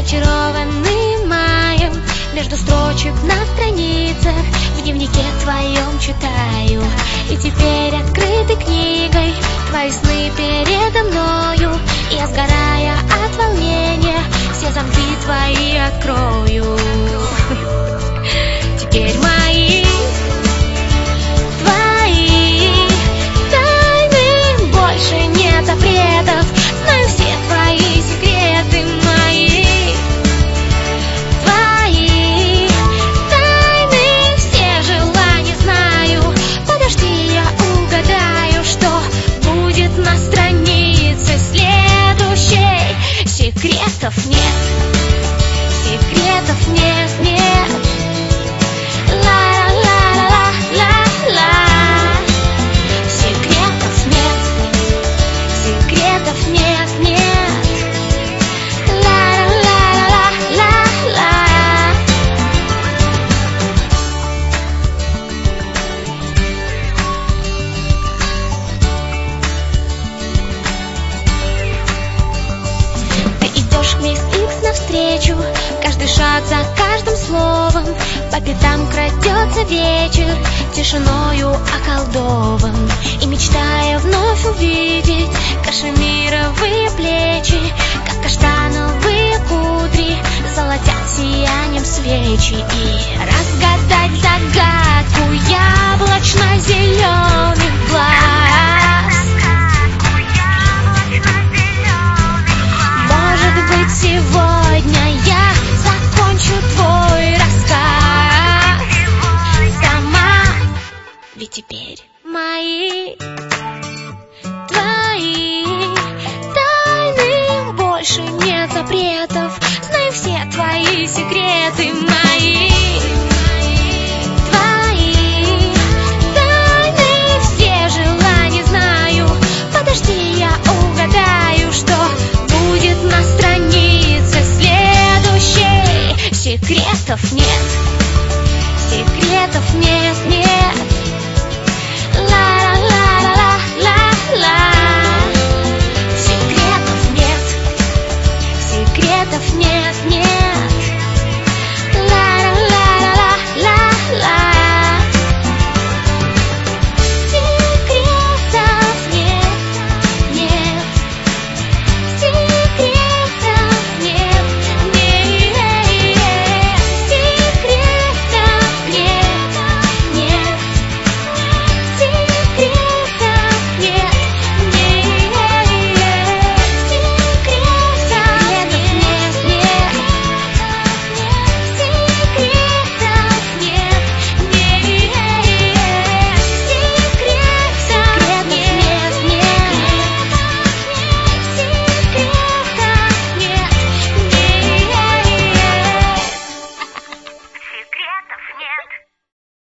зачарованный маем. Между строчек на страницах в дневнике твоем читаю. И теперь открытой книгой твои сны передо мною. Я, сгорая от волнения, все замки твои открою. Теперь мои, твои тайны, больше нет запретов. Знаю все твои секреты, мои, твои тайны, все желания знаю. Подожди, я угадаю, что будет на странице следующей. Секретов нет, секретов нет, нет. Ла-ла-ла-ла-ла-ла. Секретов нет, секретов нет, нет. Ла-ла-ла-ла-ла-ла. Ты идешь к мисс Икс навстречу, каждый шаг за каждым словом. По пятам крадется вечер, тишиною околдован. И мечтая вновь увидеть кашемировые плечи, как каштановые кудри, золотят сиянием свечи. И разгадать загадку яблочно-зеленых глаз. Может быть, сегодня я закончу твой рассказ сама. Ведь теперь мои, твои тайны, больше нет запретов. Знаю все твои секреты.